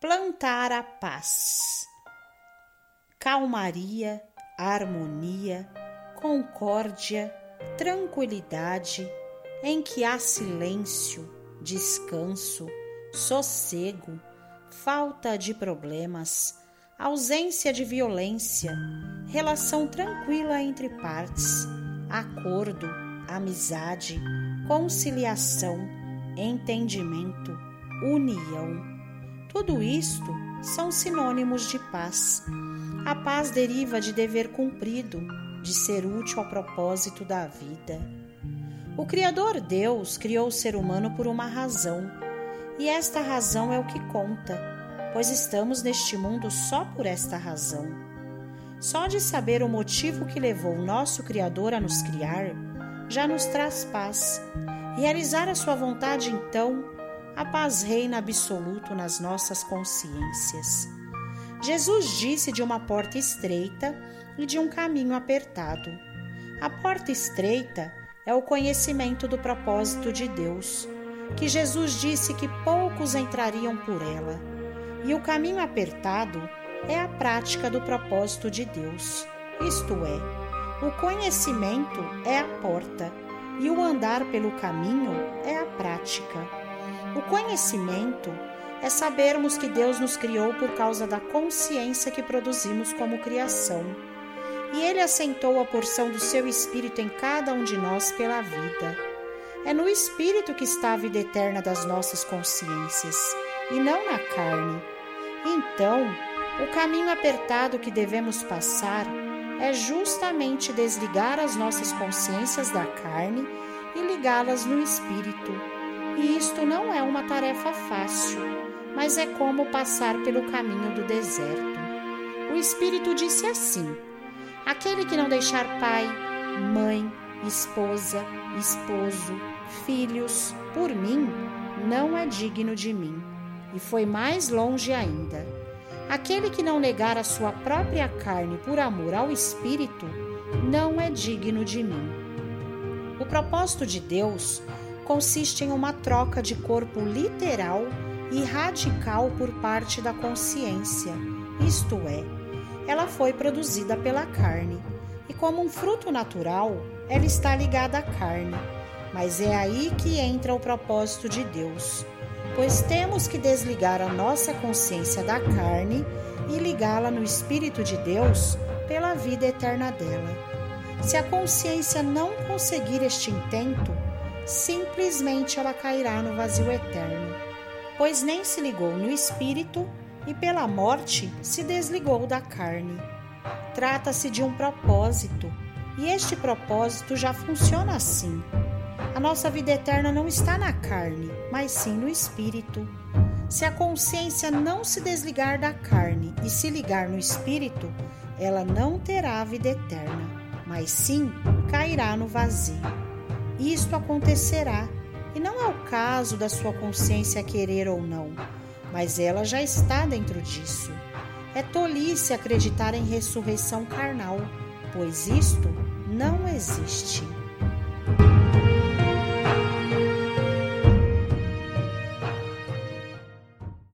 plantar a paz. Calmaria, harmonia, concórdia, tranquilidade, em que há silêncio, descanso, sossego, falta de problemas, ausência de violência, relação tranquila entre partes, acordo, amizade, conciliação, entendimento, união. Tudo isto são sinônimos de paz. A paz deriva de dever cumprido, de ser útil ao propósito da vida. O Criador Deus criou o ser humano por uma razão, e esta razão é o que conta, pois estamos neste mundo só por esta razão. Só de saber o motivo que levou o nosso Criador a nos criar, já nos traz paz. Realizar a sua vontade, então, a paz reina absoluto nas nossas consciências. Jesus disse de uma porta estreita e de um caminho apertado. A porta estreita é o conhecimento do propósito de Deus, que Jesus disse que poucos entrariam por ela. E o caminho apertado é a prática do propósito de Deus, isto é, o conhecimento é a porta e o andar pelo caminho é a prática. O conhecimento é sabermos que Deus nos criou por causa da consciência que produzimos como criação, e Ele assentou a porção do seu Espírito em cada um de nós pela vida. É no Espírito que está a vida eterna das nossas consciências, e não na carne. Então, o caminho apertado que devemos passar é justamente desligar as nossas consciências da carne e ligá-las no Espírito. E isto não é uma tarefa fácil, mas é como passar pelo caminho do deserto. O Espírito disse assim: aquele que não deixar pai, mãe, esposa, esposo, filhos, por mim, não é digno de mim. E foi mais longe ainda: aquele que não negar a sua própria carne por amor ao Espírito, não é digno de mim. O propósito de Deus consiste em uma troca de corpo literal e radical por parte da consciência, isto é, ela foi produzida pela carne, e como um fruto natural, ela está ligada à carne, mas é aí que entra o propósito de Deus, pois temos que desligar a nossa consciência da carne e ligá-la no Espírito de Deus pela vida eterna dela. Se a consciência não conseguir este intento, simplesmente ela cairá no vazio eterno, pois nem se ligou no Espírito e pela morte se desligou da carne. Trata-se de um propósito, e este propósito já funciona assim. A nossa vida eterna não está na carne, mas sim no Espírito. Se a consciência não se desligar da carne e se ligar no Espírito, ela não terá a vida eterna, mas sim cairá no vazio. Isto acontecerá, e não é o caso da sua consciência querer ou não, mas ela já está dentro disso. É tolice acreditar em ressurreição carnal, pois isto não existe.